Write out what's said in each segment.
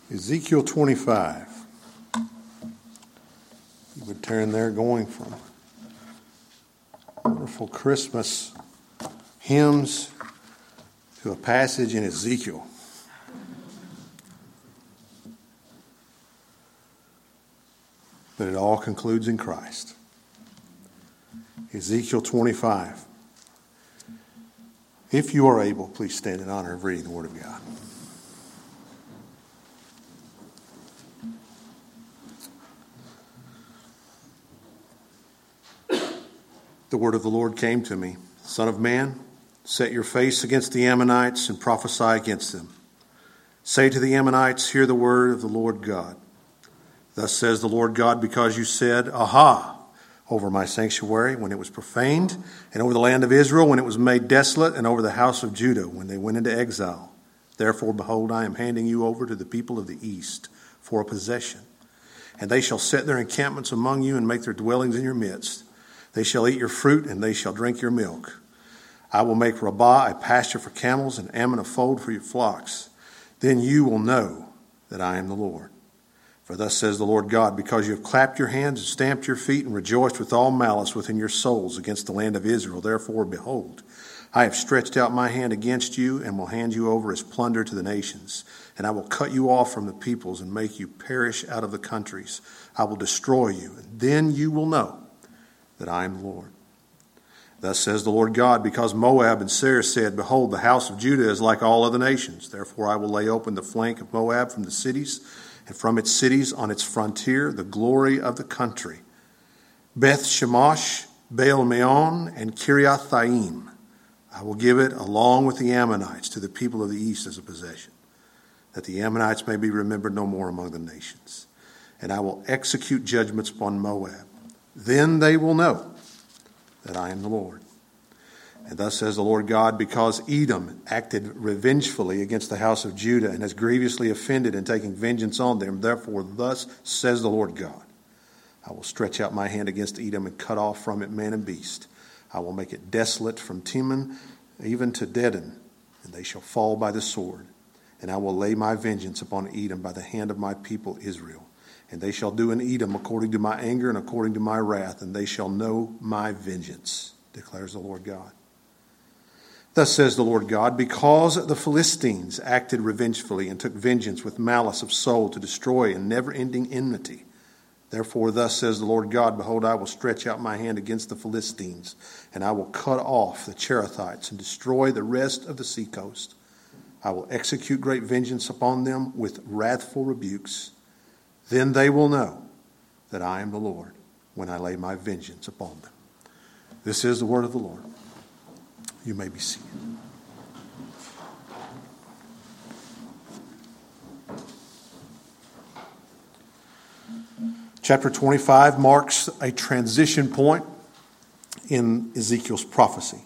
Ezekiel 25. You would turn there going from wonderful Christmas hymns to a passage in Ezekiel. But it all concludes in Christ. Ezekiel 25. If you are able, please stand in honor of reading the Word of God. The word of the Lord came to me. Son of man, set your face against the Ammonites and prophesy against them. Say to the Ammonites, hear the word of the Lord God. Thus says the Lord God, because you said, Aha, over my sanctuary when it was profaned, and over the land of Israel when it was made desolate, and over the house of Judah when they went into exile. Therefore, behold, I am handing you over to the people of the east for a possession. And they shall set their encampments among you and make their dwellings in your midst. They shall eat your fruit, and they shall drink your milk. I will make Rabbah a pasture for camels, and Ammon a fold for your flocks. Then you will know that I am the Lord. For thus says the Lord God, because you have clapped your hands and stamped your feet and rejoiced with all malice within your souls against the land of Israel, therefore, behold, I have stretched out my hand against you and will hand you over as plunder to the nations. And I will cut you off from the peoples and make you perish out of the countries. I will destroy you, and then you will know that I am the Lord. Thus says the Lord God, because Moab and Seir said, behold, the house of Judah is like all other nations. Therefore I will lay open the flank of Moab from the cities, and from its cities on its frontier, the glory of the country. Beth Shemosh, Baal Meon, and Kiriathaim. I will give it along with the Ammonites to the people of the east as a possession, that the Ammonites may be remembered no more among the nations. And I will execute judgments upon Moab. Then they will know that I am the Lord. And thus says the Lord God, because Edom acted revengefully against the house of Judah and has grievously offended in taking vengeance on them, therefore thus says the Lord God, I will stretch out my hand against Edom and cut off from it man and beast. I will make it desolate from Teman even to Dedan, and they shall fall by the sword. And I will lay my vengeance upon Edom by the hand of my people Israel. And they shall do in Edom according to my anger and according to my wrath, and they shall know my vengeance, declares the Lord God. Thus says the Lord God, because the Philistines acted revengefully and took vengeance with malice of soul to destroy and never-ending enmity. Therefore, thus says the Lord God, behold, I will stretch out my hand against the Philistines, and I will cut off the Cherethites and destroy the rest of the seacoast. I will execute great vengeance upon them with wrathful rebukes. Then they will know that I am the Lord when I lay my vengeance upon them. This is the word of the Lord. You may be seated. Chapter 25 marks a transition point in Ezekiel's prophecy.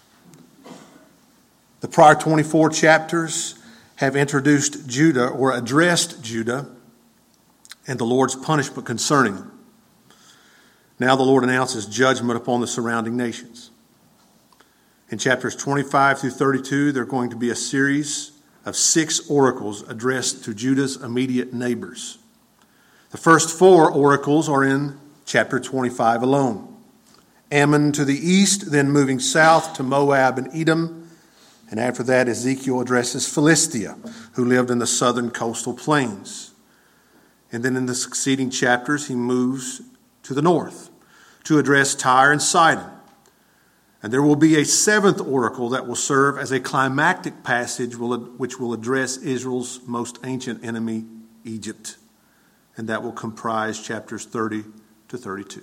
The prior 24 chapters have introduced Judah or addressed Judah and the Lord's punishment concerning them. Now the Lord announces judgment upon the surrounding nations. In chapters 25 through 32, there are going to be a series of 6 oracles addressed to Judah's immediate neighbors. The first 4 oracles are in chapter 25 alone. Ammon to the east, then moving south to Moab and Edom. And after that, Ezekiel addresses Philistia, who lived in the southern coastal plains. And then in the succeeding chapters, he moves to the north to address Tyre and Sidon. And there will be a 7th oracle that will serve as a climactic passage which will address Israel's most ancient enemy, Egypt. And that will comprise chapters 30 to 32.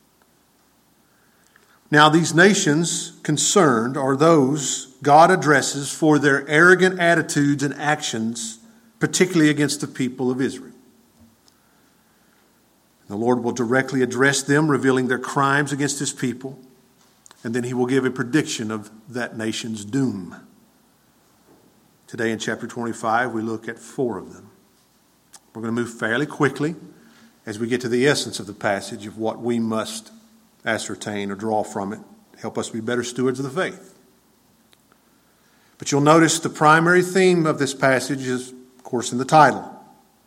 Now, these nations concerned are those God addresses for their arrogant attitudes and actions, particularly against the people of Israel. The Lord will directly address them, revealing their crimes against his people, and then he will give a prediction of that nation's doom. Today in chapter 25, we look at 4 of them. We're going to move fairly quickly as we get to the essence of the passage of what we must ascertain or draw from it to help us be better stewards of the faith. But you'll notice the primary theme of this passage is, of course, in the title.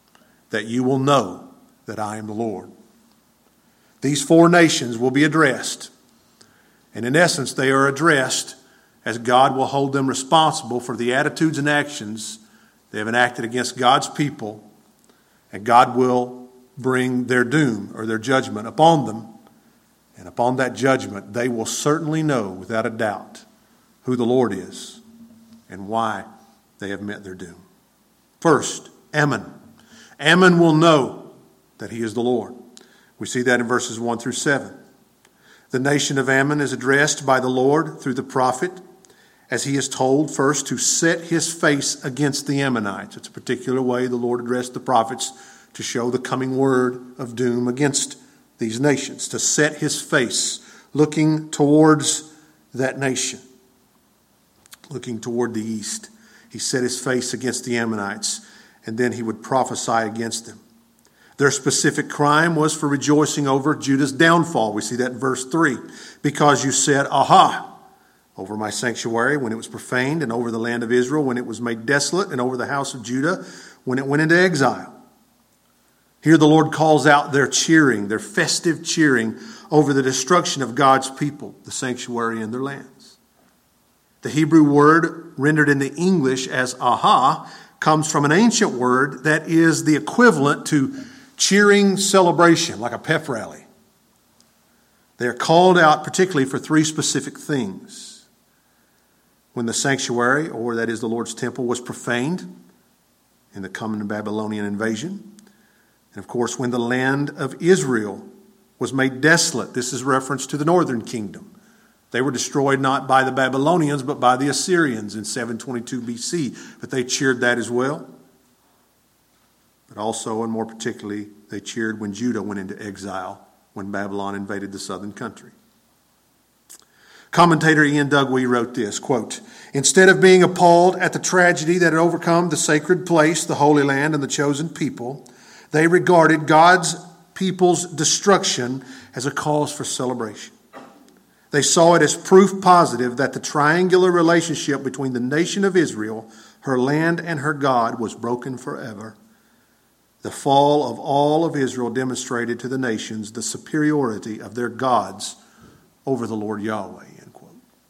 that you will know that I am the Lord. These four nations will be addressed. And in essence, they are addressed as God will hold them responsible for the attitudes and actions they have enacted against God's people. And God will bring their doom or their judgment upon them. And upon that judgment, they will certainly know without a doubt who the Lord is and why they have met their doom. First, Ammon. Ammon will know that he is the Lord. We see that in verses 1 through 7. The nation of Ammon is addressed by the Lord through the prophet, as he is told first to set his face against the Ammonites. It's a particular way the Lord addressed the prophets to show the coming word of doom against these nations, to set his face looking towards that nation, looking toward the east. He set his face against the Ammonites, and then he would prophesy against them. Their specific crime was for rejoicing over Judah's downfall. We see that in verse 3. Because you said, aha, over my sanctuary when it was profaned, and over the land of Israel when it was made desolate, and over the house of Judah when it went into exile. Here the Lord calls out their cheering, their festive cheering over the destruction of God's people, the sanctuary and their lands. The Hebrew word rendered into English as aha comes from an ancient word that is the equivalent to cheering celebration, like a pep rally. They are called out particularly for three specific things. When the sanctuary, or that is the Lord's temple, was profaned in the coming Babylonian invasion. And of course, when the land of Israel was made desolate. This is reference to the northern kingdom. They were destroyed not by the Babylonians, but by the Assyrians in 722 BC. But they cheered that as well. But also, and more particularly, they cheered when Judah went into exile, when Babylon invaded the southern country. Commentator Ian Dugwee wrote this, quote, "Instead of being appalled at the tragedy that had overcome the sacred place, the Holy Land, and the chosen people, they regarded God's people's destruction as a cause for celebration. They saw it as proof positive that the triangular relationship between the nation of Israel, her land, and her God was broken forever. The fall of all of Israel demonstrated to the nations the superiority of their gods over the Lord Yahweh." End quote.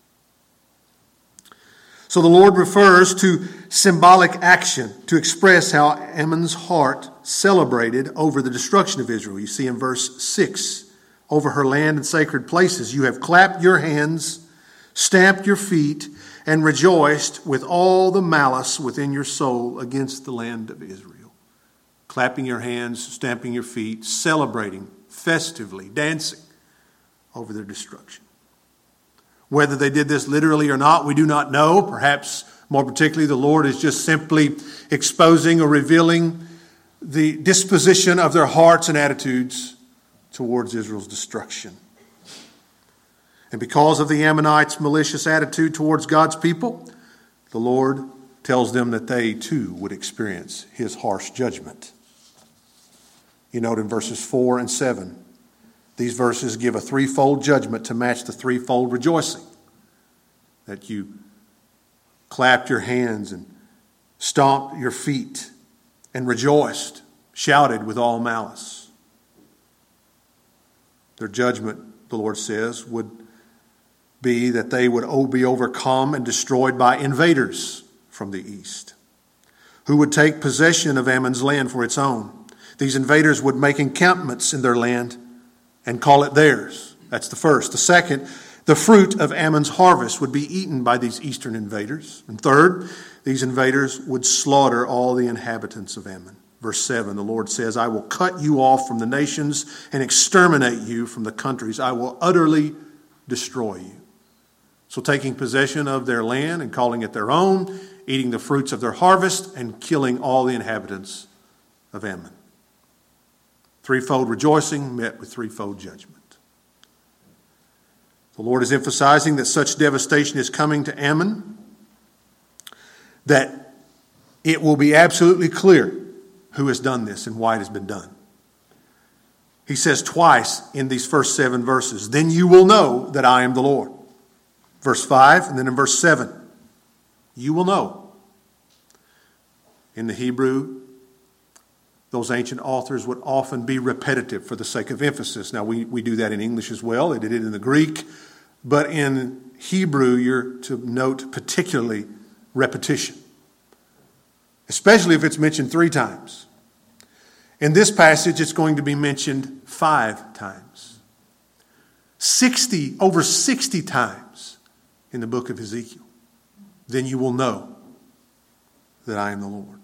So the Lord refers to symbolic action to express how Ammon's heart celebrated over the destruction of Israel. You see in verse 6, "Over her land and sacred places you have clapped your hands, stamped your feet, and rejoiced with all the malice within your soul against the land of Israel." Clapping your hands, stamping your feet, celebrating festively, dancing over their destruction. Whether they did this literally or not, we do not know. Perhaps more particularly, the Lord is just simply exposing or revealing the disposition of their hearts and attitudes towards Israel's destruction. And because of the Ammonites' malicious attitude towards God's people, the Lord tells them that they too would experience his harsh judgment. You note in verses 4 and 7, these verses give a threefold judgment to match the threefold rejoicing. That you clapped your hands and stomped your feet and rejoiced, shouted with all malice. Their judgment, the Lord says, would be that they would be overcome and destroyed by invaders from the east, who would take possession of Ammon's land for its own. These invaders would make encampments in their land and call it theirs. That's the first. The second, the fruit of Ammon's harvest would be eaten by these eastern invaders. And third, these invaders would slaughter all the inhabitants of Ammon. Verse 7, the Lord says, "I will cut you off from the nations and exterminate you from the countries. I will utterly destroy you." So taking possession of their land and calling it their own, eating the fruits of their harvest, and killing all the inhabitants of Ammon. Threefold rejoicing met with threefold judgment. The Lord is emphasizing that such devastation is coming to Ammon, that it will be absolutely clear who has done this and why it has been done. He says twice in these first 7 verses, "Then you will know that I am the Lord." Verse 5, and then in verse 7, "You will know." In the Hebrew, those ancient authors would often be repetitive for the sake of emphasis. Now, we do that in English as well. They did it in the Greek. But in Hebrew, you're to note particularly repetition, especially if it's mentioned 3 times. In this passage, it's going to be mentioned 5 times. Over 60 times in the book of Ezekiel. Then you will know that I am the Lord.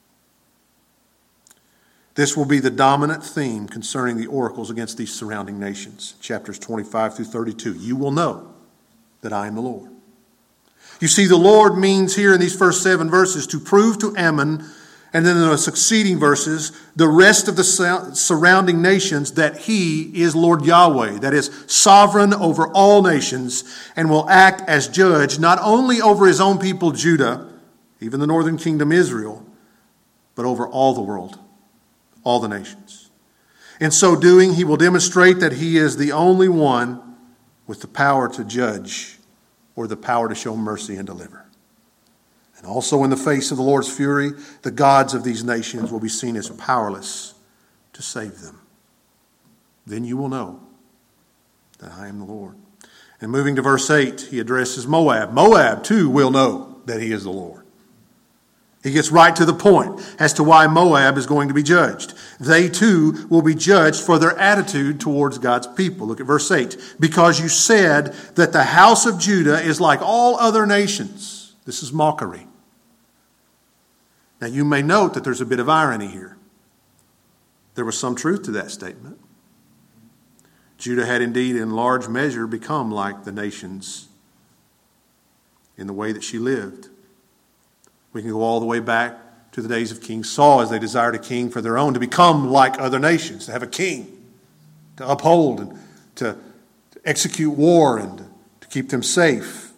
This will be the dominant theme concerning the oracles against these surrounding nations. Chapters 25 through 32. You will know that I am the Lord. You see, the Lord means here in these first 7 verses to prove to Ammon, and then in the succeeding verses, the rest of the surrounding nations, that He is Lord Yahweh, that is sovereign over all nations, and will act as judge not only over His own people Judah, even the northern kingdom Israel, but over all the world, all the nations. In so doing, He will demonstrate that He is the only one with the power to judge or the power to show mercy and deliver. And also in the face of the Lord's fury, the gods of these nations will be seen as powerless to save them. Then you will know that I am the Lord. And moving to verse 8, He addresses Moab. Moab too will know that He is the Lord. He gets right to the point as to why Moab is going to be judged. They too will be judged for their attitude towards God's people. Look at verse 8. Because you said that the house of Judah is like all other nations. This is mockery. Now you may note that there's a bit of irony here. There was some truth to that statement. Judah had indeed in large measure become like the nations in the way that she lived. We can go all the way back to the days of King Saul as they desired a king for their own, to become like other nations, to have a king, to uphold and to execute war and to keep them safe.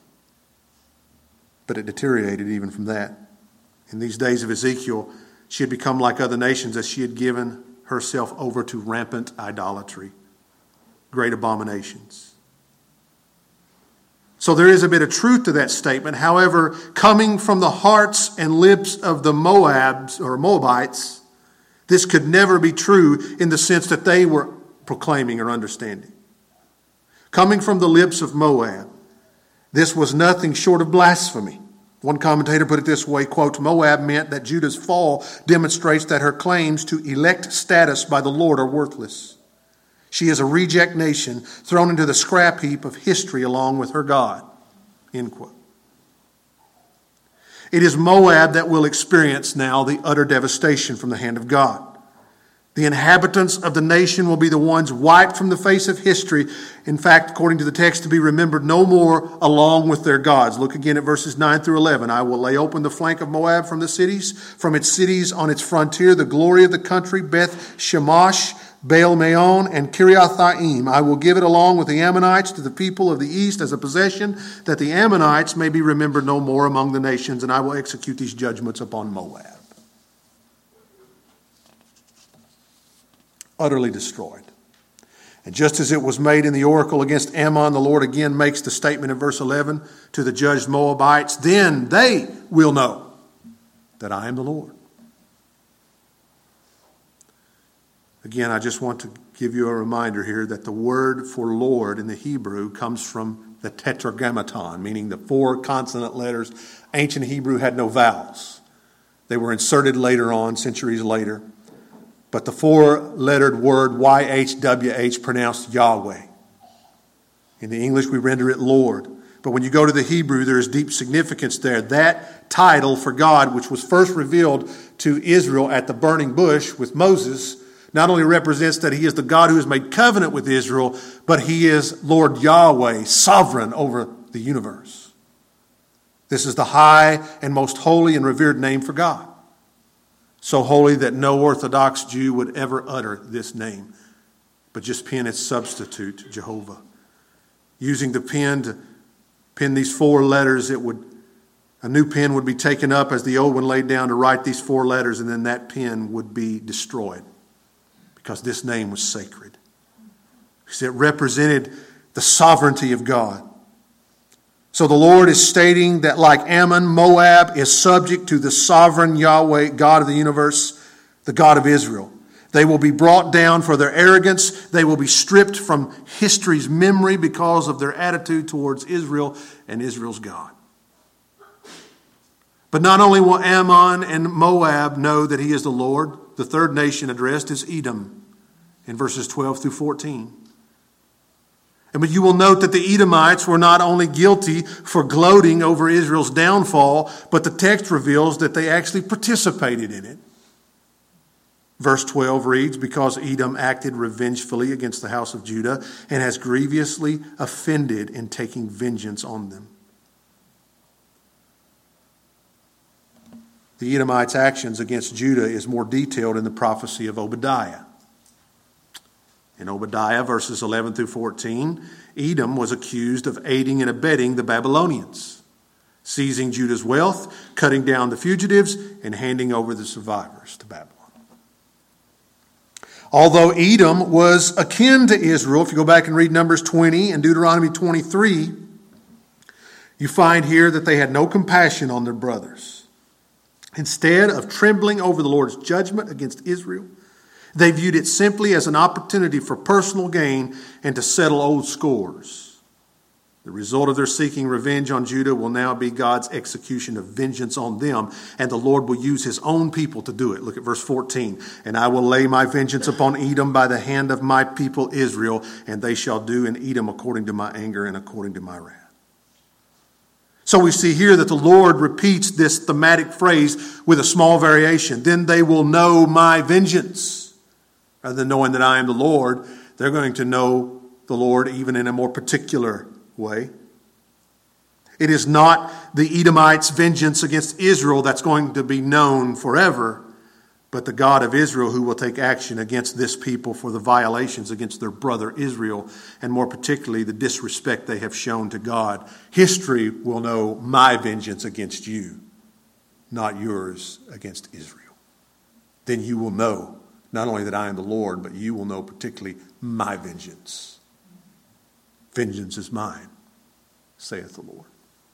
But it deteriorated even from that. In these days of Ezekiel, she had become like other nations as she had given herself over to rampant idolatry, great abominations. So there is a bit of truth to that statement. However, coming from the hearts and lips of the Moabs or Moabites, this could never be true in the sense that they were proclaiming or understanding. Coming from the lips of Moab, this was nothing short of blasphemy. One commentator put it this way, quote, Moab meant that Judah's fall demonstrates that her claims to elect status by the Lord are worthless. She is a reject nation thrown into the scrap heap of history along with her God. End quote. It is Moab that will experience now the utter devastation from the hand of God. The inhabitants of the nation will be the ones wiped from the face of history. In fact, according to the text, to be remembered no more along with their gods. Look again at verses 9 through 11. I will lay open the flank of Moab from its cities on its frontier, the glory of the country, Beth Shemesh, Baal Meon, and Kiriathaim. I will give it along with the Ammonites to the people of the east as a possession, that the Ammonites may be remembered no more among the nations, and I will execute these judgments upon Moab. Utterly destroyed. And just as it was made in the oracle against Ammon, the Lord again makes the statement in verse 11 to the judged Moabites, then they will know that I am the Lord. Again, I just want to give you a reminder here that the word for Lord in the Hebrew comes from the tetragrammaton, meaning the 4 consonant letters. Ancient Hebrew had no vowels. They were inserted later on, centuries later. But the 4-lettered word YHWH pronounced Yahweh. In the English we render it Lord. But when you go to the Hebrew, there is deep significance there. That title for God, which was first revealed to Israel at the burning bush with Moses, not only represents that He is the God who has made covenant with Israel, but He is Lord Yahweh, sovereign over the universe. This is the high and most holy and revered name for God. So holy that no Orthodox Jew would ever utter this name, but just pen its substitute, Jehovah. Using the pen to pen these 4 letters, a new pen would be taken up as the old one laid down to write these 4 letters, and then that pen would be destroyed because this name was sacred. Because it represented the sovereignty of God. So the Lord is stating that like Ammon, Moab is subject to the sovereign Yahweh, God of the universe. the God of Israel. They will be brought down for their arrogance. They will be stripped from history's memory because of their attitude towards Israel and Israel's God. But not only will Ammon and Moab know that he is the Lord, the third nation addressed is Edom in verses 12 through 14. But you will note that the Edomites were not only guilty for gloating over Israel's downfall, but the text reveals that they actually participated in it. Verse 12 reads, because Edom acted revengefully against the house of Judah and has grievously offended in taking vengeance on them. The Edomites' actions against Judah is more detailed in the prophecy of Obadiah. In Obadiah, verses 11 through 14, Edom was accused of aiding and abetting the Babylonians, seizing Judah's wealth, cutting down the fugitives, and handing over the survivors to Babylon. Although Edom was akin to Israel, if you go back and read Numbers 20 and Deuteronomy 23, you find here that they had no compassion on their brothers. Instead of trembling over the Lord's judgment against Israel, they viewed it simply as an opportunity for personal gain and to settle old scores. The result of their seeking revenge on Judah will now be God's execution of vengeance on them, and the Lord will use his own people to do it. Look at verse 14. And I will lay my vengeance upon Edom by the hand of my people Israel, and they shall do in Edom according to my anger and according to my wrath. So we see here that the Lord repeats this thematic phrase with a small variation. Then they will know my vengeance. Rather than knowing that I am the Lord, they're going to know the Lord even in a more particular way. It is not the Edomites' vengeance against Israel that's going to be known forever, but the God of Israel who will take action against this people for the violations against their brother Israel, and more particularly the disrespect they have shown to God. History will know my vengeance against you, not yours against Israel. Then you will know not only that I am the Lord, but you will know particularly my vengeance. Vengeance is mine, saith the Lord.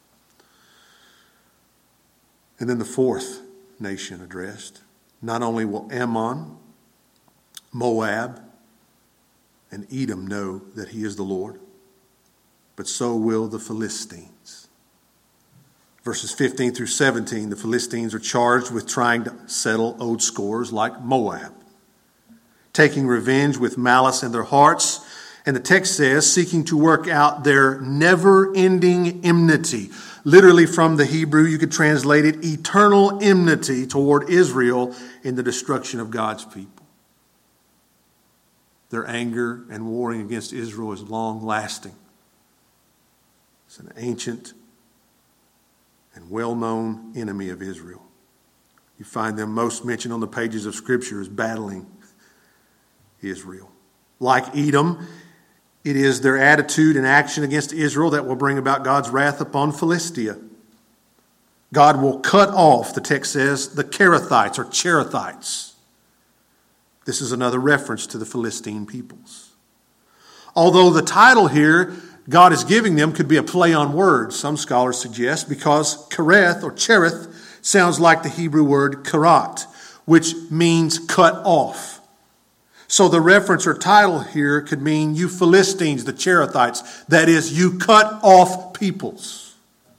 And then the fourth nation addressed. Not only will Ammon, Moab, and Edom know that he is the Lord, but so will the Philistines. Verses 15 through 17, the Philistines are charged with trying to settle old scores like Moab, taking revenge with malice in their hearts. And the text says, seeking to work out their never-ending enmity. Literally from the Hebrew, you could translate it eternal enmity toward Israel in the destruction of God's people. Their anger and warring against Israel is long-lasting. It's an ancient and well-known enemy of Israel. You find them most mentioned on the pages of Scripture as battling Israel. Like Edom, it is their attitude and action against Israel that will bring about God's wrath upon Philistia. God will cut off, the text says, the Kerethites or Cherethites. This is another reference to the Philistine peoples. Although the title here God is giving them could be a play on words, some scholars suggest, because Kereth or Cherith sounds like the Hebrew word karat, which means cut off. So the reference or title here could mean you Philistines, the Cherethites. That is, you cut off peoples.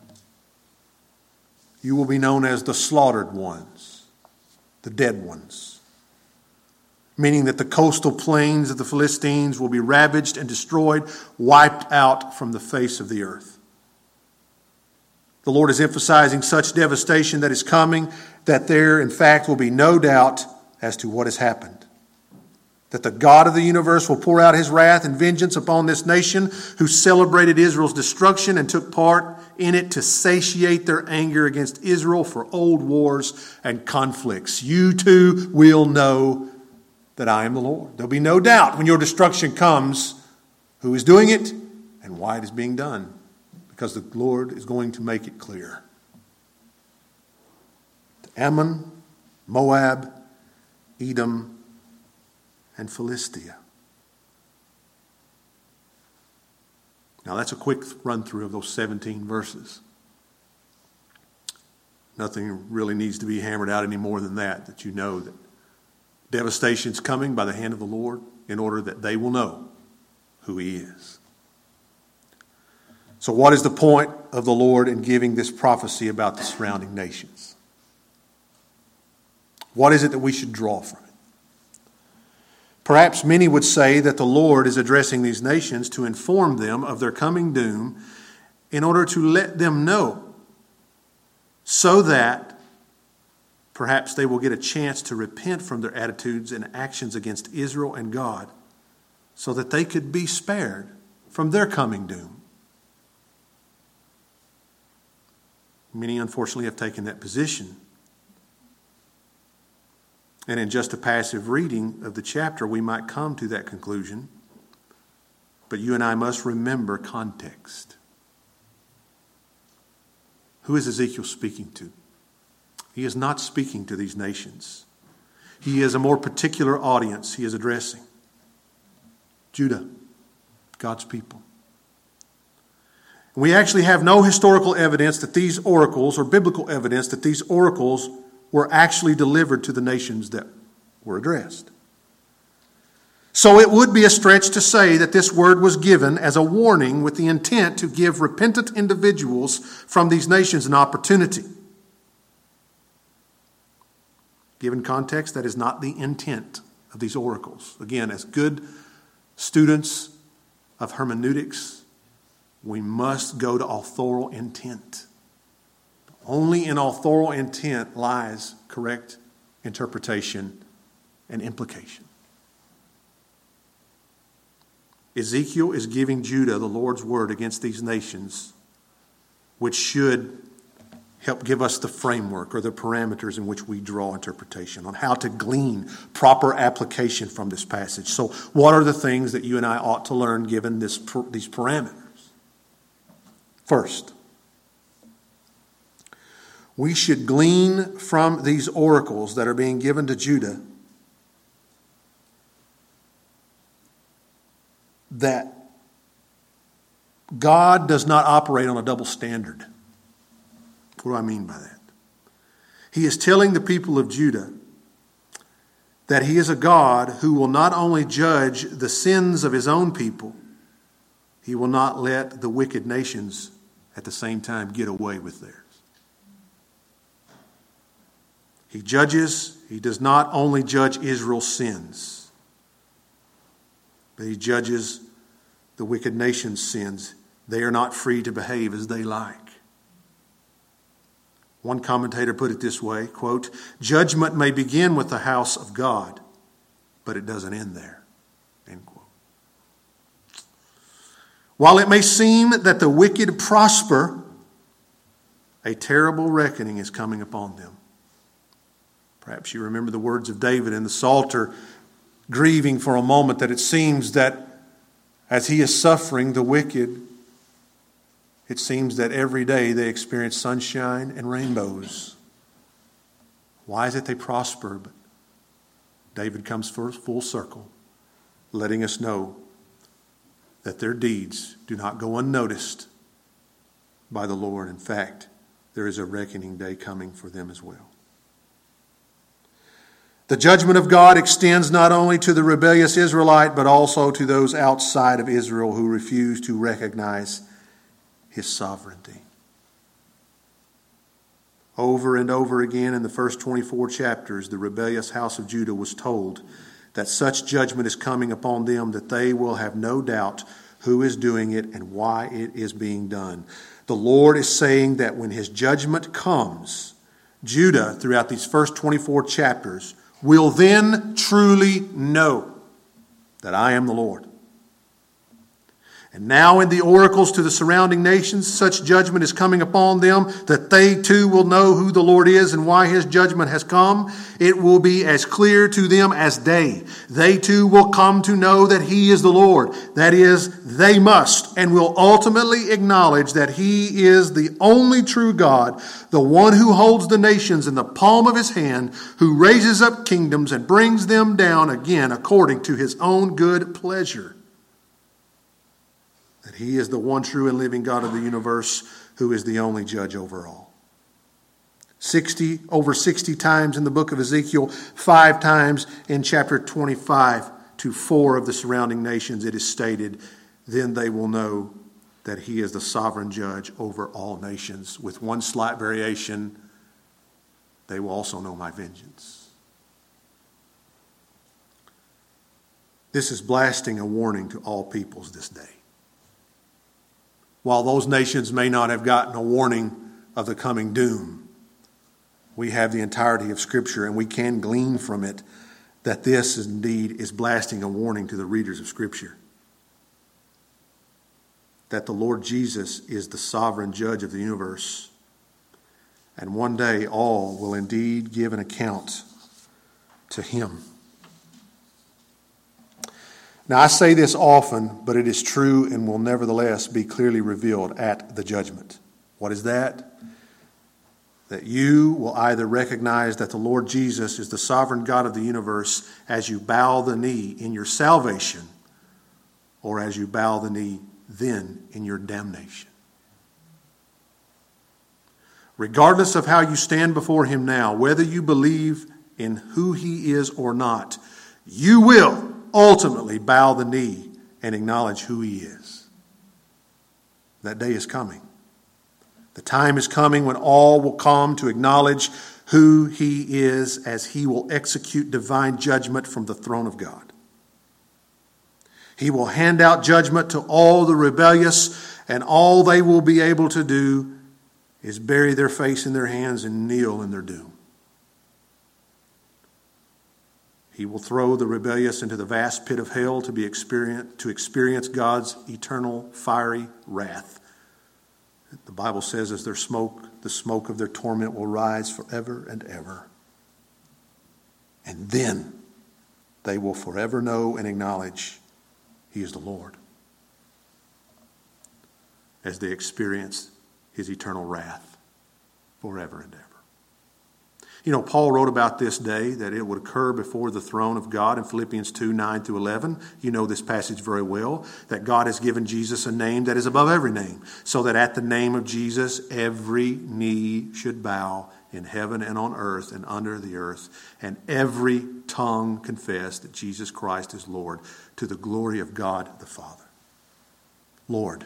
You will be known as the slaughtered ones, the dead ones. Meaning that the coastal plains of the Philistines will be ravaged and destroyed, wiped out from the face of the earth. The Lord is emphasizing such devastation that is coming, that there, in fact, will be no doubt as to what has happened. That the God of the universe will pour out his wrath and vengeance upon this nation who celebrated Israel's destruction and took part in it to satiate their anger against Israel for old wars and conflicts. You too will know that I am the Lord. There'll be no doubt when your destruction comes who is doing it and why it is being done, because the Lord is going to make it clear. Ammon, Moab, Edom, and Philistia. Now that's a quick run through of those 17 verses. Nothing really needs to be hammered out any more than that you know that Devastation is coming by the hand of the Lord in order that they will know who He is. So what is the point of the Lord in giving this prophecy about the surrounding nations? What is it that we should draw from it? Perhaps many would say that the Lord is addressing these nations to inform them of their coming doom in order to let them know, so that perhaps they will get a chance to repent from their attitudes and actions against Israel and God, so that they could be spared from their coming doom. Many, unfortunately, have taken that position. And in just a passive reading of the chapter, we might come to that conclusion. But you and I must remember context. Who is Ezekiel speaking to? He is not speaking to these nations. He is a more particular audience he is addressing. Judah, God's people. We actually have no historical evidence that these oracles, or biblical evidence that these oracles were actually delivered to the nations that were addressed. So it would be a stretch to say that this word was given as a warning with the intent to give repentant individuals from these nations an opportunity. Given context, that is not the intent of these oracles. Again, as good students of hermeneutics, we must go to authorial intent. Only in authorial intent lies correct interpretation and implication. Ezekiel is giving Judah the Lord's word against these nations, which should help give us the framework or the parameters in which we draw interpretation on how to glean proper application from this passage. So what are the things that you and I ought to learn given these parameters? First, we should glean from these oracles that are being given to Judah that God does not operate on a double standard. What do I mean by that? He is telling the people of Judah that He is a God who will not only judge the sins of His own people, He will not let the wicked nations at the same time get away with theirs. He does not only judge Israel's sins, but He judges the wicked nation's sins. They are not free to behave as they like. One commentator put it this way, quote, "Judgment may begin with the house of God, but it doesn't end there." End quote. While it may seem that the wicked prosper, a terrible reckoning is coming upon them. Perhaps you remember the words of David in the Psalter, grieving for a moment that it seems that as he is suffering the wicked, it seems that every day they experience sunshine and rainbows. Why is it they prosper? But David comes full circle, letting us know that their deeds do not go unnoticed by the Lord. In fact, there is a reckoning day coming for them as well. The judgment of God extends not only to the rebellious Israelite, but also to those outside of Israel who refuse to recognize His sovereignty. Over and over again in the first 24 chapters, the rebellious house of Judah was told that such judgment is coming upon them that they will have no doubt who is doing it and why it is being done. The Lord is saying that when His judgment comes, Judah, throughout these first 24 chapters, will then truly know that I am the Lord. And now in the oracles to the surrounding nations, such judgment is coming upon them that they too will know who the Lord is and why His judgment has come. It will be as clear to them as day. They too will come to know that He is the Lord. That is, they must and will ultimately acknowledge that He is the only true God, the one who holds the nations in the palm of His hand, who raises up kingdoms and brings them down again according to His own good pleasure. That He is the one true and living God of the universe, who is the only judge over all. Over 60 times in the book of Ezekiel, 5 times in chapter 25 to 4 of the surrounding nations, it is stated, then they will know that he is the sovereign judge over all nations. With one slight variation, they will also know my vengeance. This is blasting a warning to all peoples this day. While those nations may not have gotten a warning of the coming doom, we have the entirety of Scripture, and we can glean from it that this indeed is blasting a warning to the readers of Scripture. That the Lord Jesus is the sovereign judge of the universe. And one day all will indeed give an account to him. Now I say this often, but it is true and will nevertheless be clearly revealed at the judgment. What is that? That you will either recognize that the Lord Jesus is the sovereign God of the universe as you bow the knee in your salvation, or as you bow the knee then in your damnation. Regardless of how you stand before him now, whether you believe in who he is or not, you will ultimately bow the knee and acknowledge who he is. That day is coming. The time is coming when all will come to acknowledge who he is as he will execute divine judgment from the throne of God. He will hand out judgment to all the rebellious, and all they will be able to do is bury their face in their hands and kneel in their doom. He will throw the rebellious into the vast pit of hell to experience God's eternal fiery wrath. The Bible says as the smoke of their torment will rise forever and ever. And then they will forever know and acknowledge he is the Lord as they experience his eternal wrath forever and ever. You know, Paul wrote about this day, that it would occur before the throne of God in Philippians 2, 9 through 11. You know this passage very well, that God has given Jesus a name that is above every name, so that at the name of Jesus every knee should bow in heaven and on earth and under the earth, and every tongue confess that Jesus Christ is Lord, to the glory of God the Father. Lord,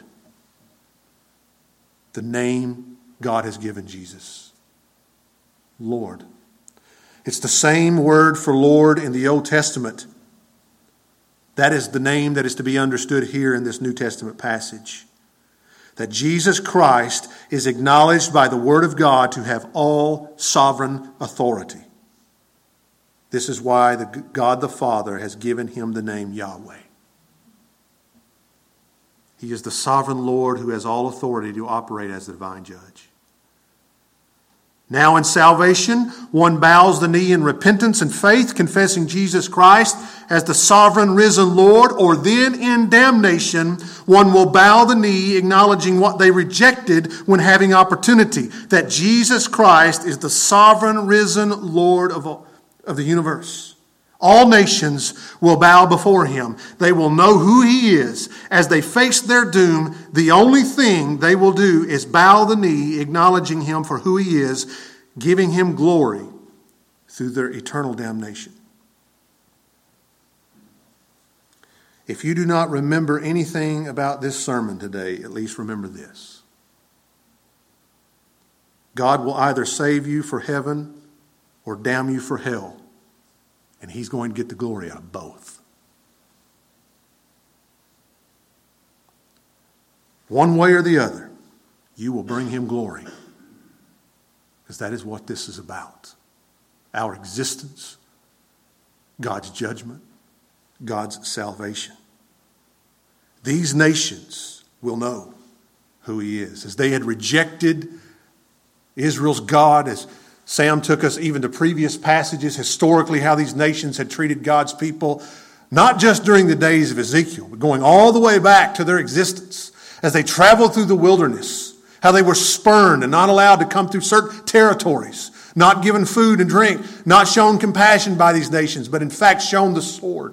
the name God has given Jesus. Lord. It's the same word for Lord in the Old Testament. That is the name that is to be understood here in this New Testament passage. That Jesus Christ is acknowledged by the Word of God to have all sovereign authority. This is why God the Father has given him the name Yahweh. He is the sovereign Lord who has all authority to operate as the divine judge. Now in salvation, one bows the knee in repentance and faith, confessing Jesus Christ as the sovereign risen Lord, or then in damnation, one will bow the knee, acknowledging what they rejected when having opportunity, that Jesus Christ is the sovereign risen Lord of the universe. All nations will bow before him. They will know who he is. As they face their doom, the only thing they will do is bow the knee, acknowledging him for who he is, giving him glory through their eternal damnation. If you do not remember anything about this sermon today, at least remember this. God will either save you for heaven or damn you for hell. And he's going to get the glory out of both. One way or the other, you will bring him glory. Because that is what this is about. Our existence, God's judgment, God's salvation. These nations will know who he is. As they had rejected Israel's God, as Sam took us even to previous passages, historically how these nations had treated God's people, not just during the days of Ezekiel, but going all the way back to their existence. As they traveled through the wilderness, how they were spurned and not allowed to come through certain territories, not given food and drink, not shown compassion by these nations, but in fact shown the sword.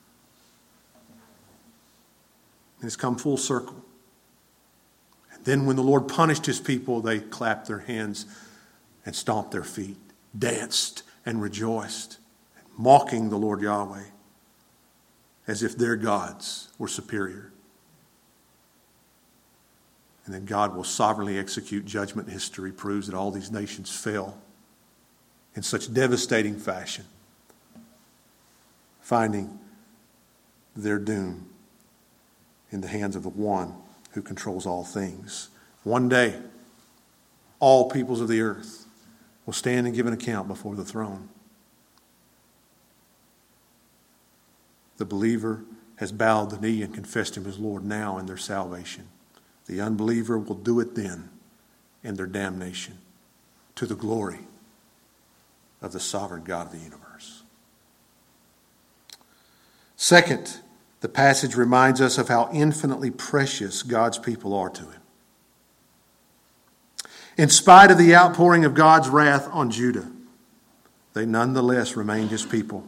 And it's come full circle. And then when the Lord punished his people, they clapped their hands and stomped their feet, danced and rejoiced, mocking the Lord Yahweh as if their gods were superior. And then God will sovereignly execute judgment. History proves that all these nations fell in such devastating fashion, finding their doom in the hands of the one who controls all things. One day, all peoples of the earth will stand and give an account before the throne. The believer has bowed the knee and confessed him as Lord now in their salvation. The unbeliever will do it then in their damnation, to the glory of the sovereign God of the universe. Second, the passage reminds us of how infinitely precious God's people are to him. In spite of the outpouring of God's wrath on Judah, they nonetheless remained his people.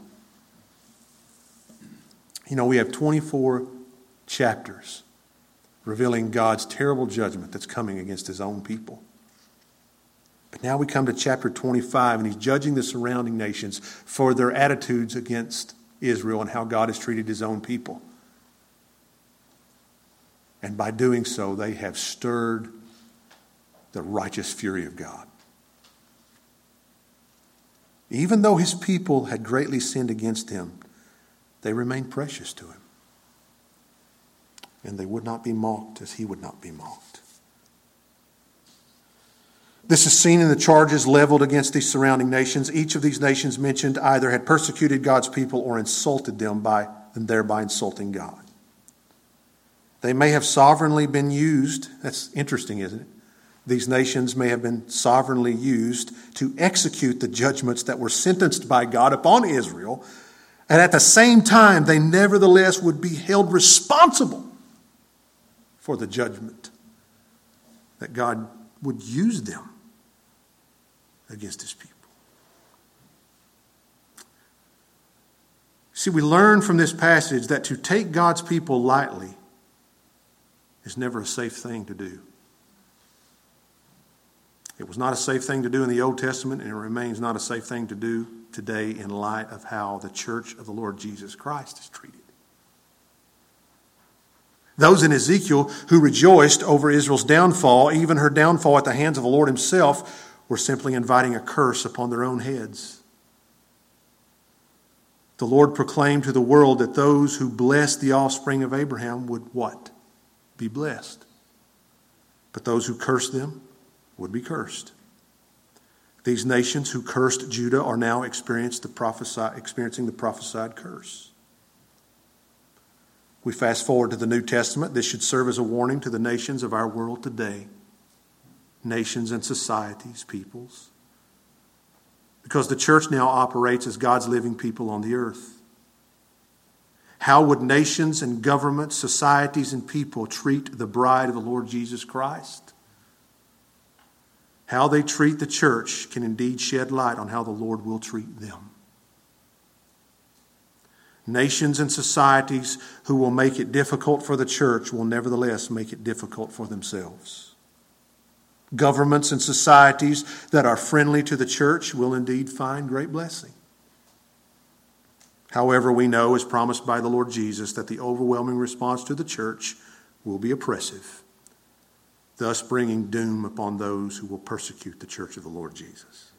You know, we have 24 chapters revealing God's terrible judgment that's coming against his own people. But now we come to chapter 25, and he's judging the surrounding nations for their attitudes against Israel and how God has treated his own people. And by doing so, they have stirred the righteous fury of God. Even though his people had greatly sinned against him, they remained precious to him. And they would not be mocked as he would not be mocked. This is seen in the charges leveled against these surrounding nations. Each of these nations mentioned either had persecuted God's people or insulted them and thereby insulting God. They may have sovereignly been used. That's interesting, isn't it? These nations may have been sovereignly used to execute the judgments that were sentenced by God upon Israel. And at the same time, they nevertheless would be held responsible for the judgment that God would use them against his people. See, we learn from this passage that to take God's people lightly is never a safe thing to do. It was not a safe thing to do in the Old Testament, and it remains not a safe thing to do today in light of how the church of the Lord Jesus Christ is treated. Those in Ezekiel who rejoiced over Israel's downfall, even her downfall at the hands of the Lord himself, were simply inviting a curse upon their own heads. The Lord proclaimed to the world that those who blessed the offspring of Abraham would what? Be blessed. But those who cursed them would be cursed. These nations who cursed Judah are now experiencing the prophesied curse. We fast forward to the New Testament. This should serve as a warning to the nations of our world today. Nations and societies, peoples. Because the church now operates as God's living people on the earth. How would nations and governments, societies and people treat the bride of the Lord Jesus Christ? How they treat the church can indeed shed light on how the Lord will treat them. Nations and societies who will make it difficult for the church will nevertheless make it difficult for themselves. Governments and societies that are friendly to the church will indeed find great blessing. However, we know, as promised by the Lord Jesus, that the overwhelming response to the church will be oppressive, thus bringing doom upon those who will persecute the church of the Lord Jesus.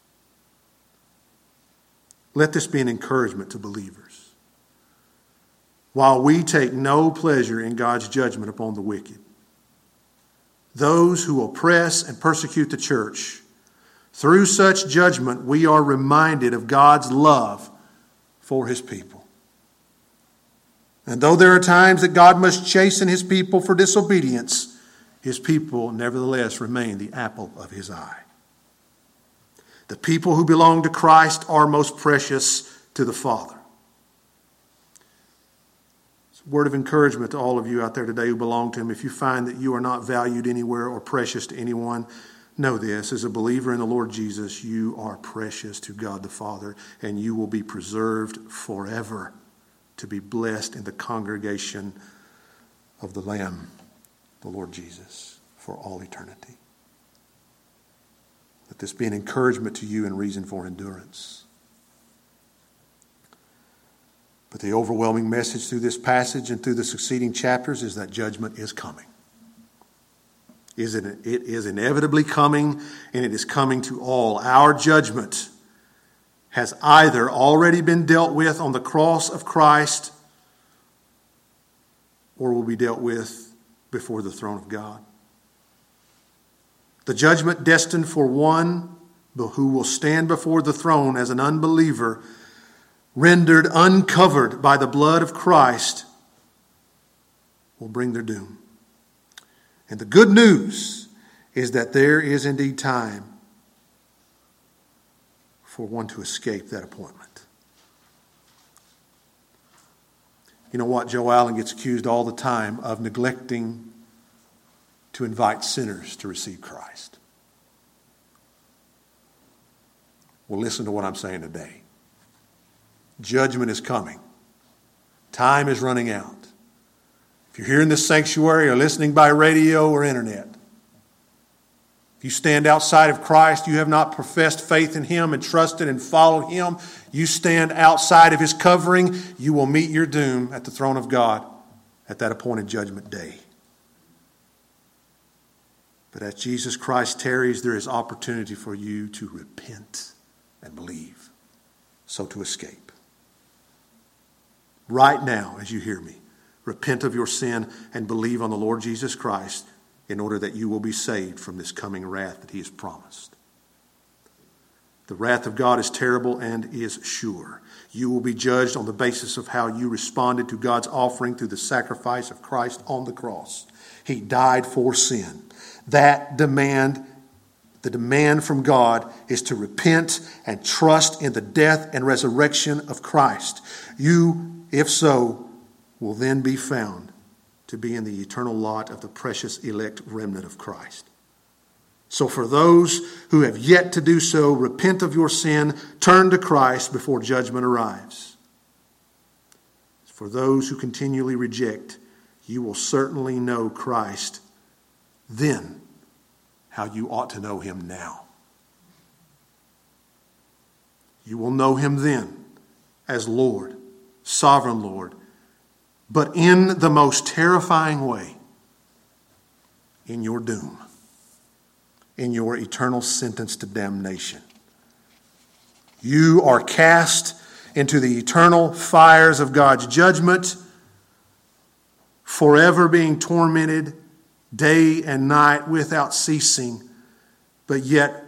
Let this be an encouragement to believers. While we take no pleasure in God's judgment upon the wicked, those who oppress and persecute the church, through such judgment, we are reminded of God's love for his people. And though there are times that God must chasten his people for disobedience, his people nevertheless remain the apple of his eye. The people who belong to Christ are most precious to the Father. It's a word of encouragement to all of you out there today who belong to him. If you find that you are not valued anywhere or precious to anyone, know this: as a believer in the Lord Jesus, you are precious to God the Father, and you will be preserved forever to be blessed in the congregation of the Lamb, the Lord Jesus, for all eternity. Let this be an encouragement to you and reason for endurance. But the overwhelming message through this passage and through the succeeding chapters is that judgment is coming. It is inevitably coming, and it is coming to all. Our judgment has either already been dealt with on the cross of Christ or will be dealt with before the throne of God. The judgment destined for one who will stand before the throne as an unbeliever, rendered uncovered by the blood of Christ, will bring their doom. And the good news is that there is indeed time for one to escape that appointment. You know what? Joe Allen gets accused all the time of neglecting to invite sinners to receive Christ. Well, listen to what I'm saying today. Judgment is coming. Time is running out. If you're here in this sanctuary or listening by radio or internet, if you stand outside of Christ, you have not professed faith in Him and trusted and followed Him, you stand outside of His covering, you will meet your doom at the throne of God at that appointed judgment day. But as Jesus Christ tarries, there is opportunity for you to repent and believe, so to escape. Right now, as you hear me, repent of your sin and believe on the Lord Jesus Christ in order that you will be saved from this coming wrath that He has promised. The wrath of God is terrible and is sure. You will be judged on the basis of how you responded to God's offering through the sacrifice of Christ on the cross. He died for sin. The demand from God is to repent and trust in the death and resurrection of Christ. You, if so, will then be found to be in the eternal lot of the precious elect remnant of Christ. So for those who have yet to do so, repent of your sin, turn to Christ before judgment arrives. For those who continually reject, you will certainly know Christ then how you ought to know Him now. You will know Him then as Lord, sovereign Lord, but in the most terrifying way, in your doom, in your eternal sentence to damnation. You are cast into the eternal fires of God's judgment, forever being tormented day and night without ceasing. But yet,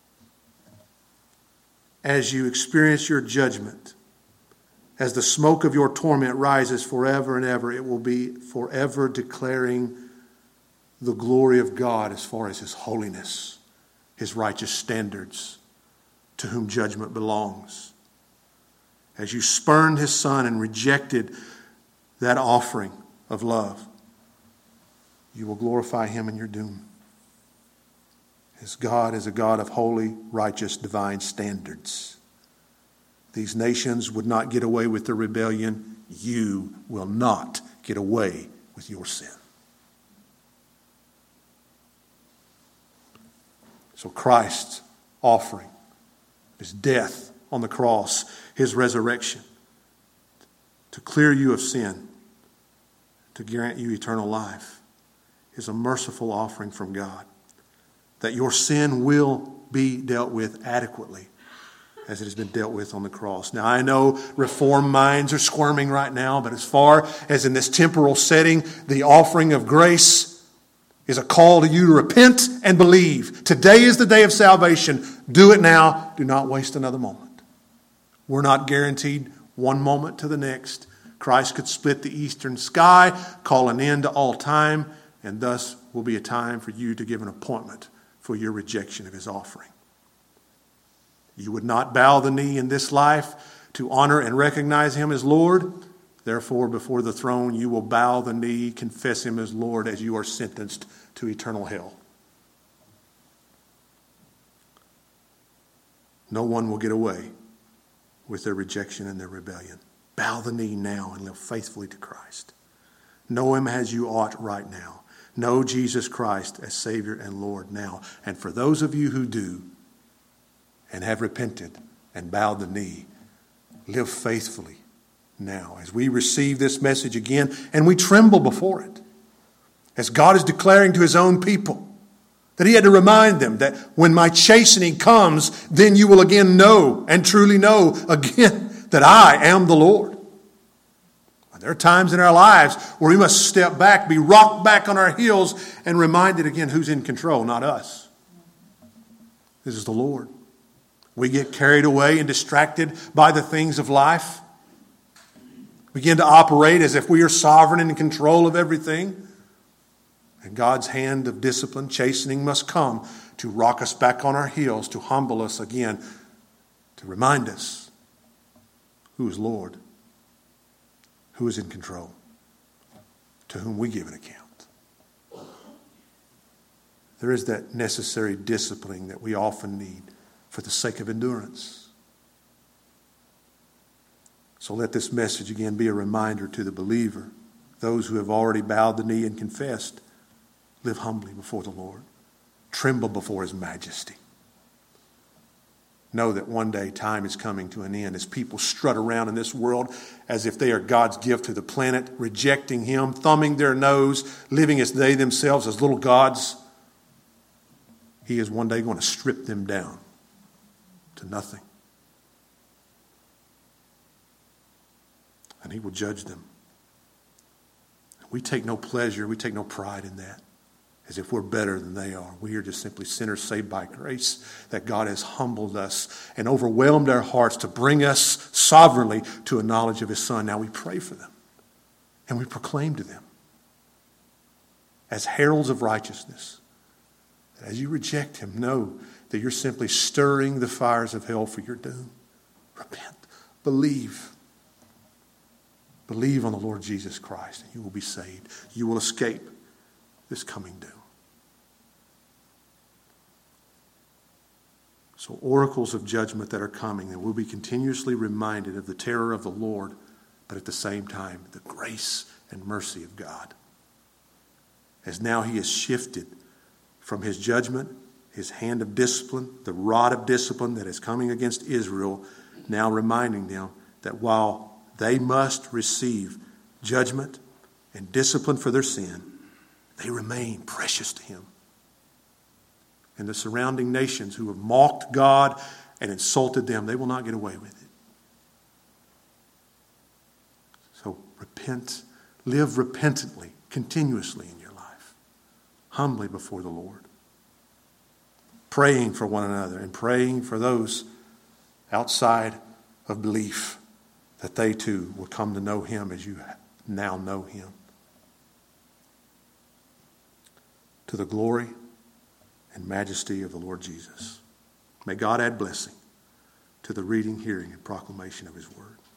as you experience your judgment, as the smoke of your torment rises forever and ever, it will be forever declaring the glory of God as far as His holiness, His righteous standards, to whom judgment belongs. As you spurned His Son and rejected that offering of love, you will glorify Him in your doom. His God is a God of holy, righteous, divine standards. These nations would not get away with their rebellion. You will not get away with your sin. So Christ's offering, His death on the cross, His resurrection, to clear you of sin, to grant you eternal life, is a merciful offering from God, that your sin will be dealt with adequately as it has been dealt with on the cross. Now, I know reformed minds are squirming right now, but as far as in this temporal setting, the offering of grace is a call to you to repent and believe. Today is the day of salvation. Do it now. Do not waste another moment. We're not guaranteed one moment to the next. Christ could split the eastern sky, call an end to all time, and thus will be a time for you to give an appointment for your rejection of His offering. You would not bow the knee in this life to honor and recognize Him as Lord. Therefore, before the throne, you will bow the knee, confess Him as Lord as you are sentenced to eternal hell. No one will get away with their rejection and their rebellion. Bow the knee now and live faithfully to Christ. Know Him as you ought right now. Know Jesus Christ as Savior and Lord now. And for those of you who do, and have repented and bowed the knee, live faithfully now as we receive this message again and we tremble before it. As God is declaring to his own people that he had to remind them that when my chastening comes, then you will again know and truly know again that I am the Lord. There are times in our lives where we must step back, be rocked back on our heels, and reminded again who's in control, not us. This is the Lord. We get carried away and distracted by the things of life. Begin to operate as if we are sovereign and in control of everything. And God's hand of discipline, chastening must come to rock us back on our heels, to humble us again, to remind us who is Lord, who is in control, to whom we give an account. There is that necessary disciplining that we often need for the sake of endurance. So let this message again be a reminder to the believer, those who have already bowed the knee and confessed, live humbly before the Lord. Tremble before his majesty. Know that one day time is coming to an end as people strut around in this world as if they are God's gift to the planet, rejecting him, thumbing their nose, living as they themselves as little gods. He is one day going to strip them down to nothing. And he will judge them. We take no pleasure, we take no pride in that, as if we're better than they are. We are just simply sinners saved by grace, that God has humbled us and overwhelmed our hearts to bring us sovereignly to a knowledge of his Son. Now we pray for them and we proclaim to them as heralds of righteousness that as you reject him, know that you're simply stirring the fires of hell for your doom. Repent. Believe. Believe on the Lord Jesus Christ and you will be saved. You will escape this coming doom. So oracles of judgment that are coming, that we'll be continuously reminded of the terror of the Lord, but at the same time, the grace and mercy of God. As now he has shifted from his judgment, his hand of discipline, the rod of discipline that is coming against Israel, now reminding them that while they must receive judgment and discipline for their sin, they remain precious to him. And the surrounding nations who have mocked God and insulted them, they will not get away with it. So repent, live repentantly, continuously in your life, humbly before the Lord, praying for one another and praying for those outside of belief, that they too will come to know him as you now know him. To the glory and majesty of the Lord Jesus. May God add blessing to the reading, hearing, and proclamation of his word.